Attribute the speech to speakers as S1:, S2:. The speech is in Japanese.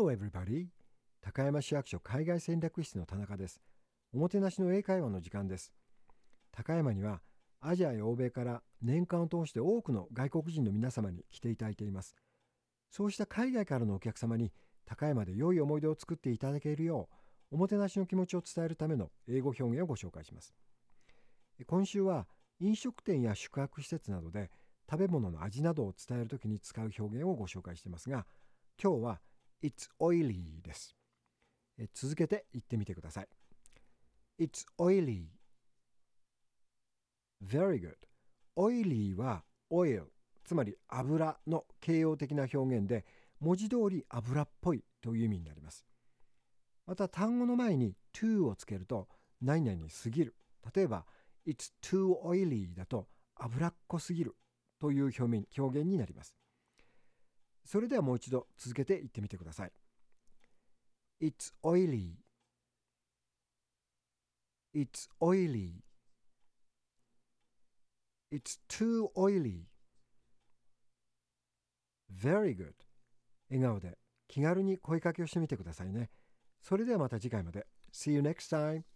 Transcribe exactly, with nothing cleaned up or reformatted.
S1: Hello everybody! 高山市役所海外戦略室の田中です。おもてなしの英会話の時間です。高山にはアジアや欧米から年間を通して多くの外国人の皆様に来ていただいています。そうした海外からのお客様に高山で良い思い出を作っていただけるようおもてなしの気持ちを伝えるための英語表現をご紹介します。今週は飲食店や宿泊施設などで食べ物の味などを伝えるときに使う表現をご紹介していますが、今日は It's oily です。え続けて言ってみてください。It's oily. Very good. Oily は oil、つまり油の形容的な表現で、文字通り油っぽいという意味になります。また単語の前に to をつけると何々に過ぎる。例えば It's too oily だと油っこすぎるという表現表現になります。それではもう一度続けて言ってみてください。It's oily. It's oily. It's too oily. Very good. 笑顔で気軽に声かけをしてみてくださいね。それではまた次回まで。See you next time.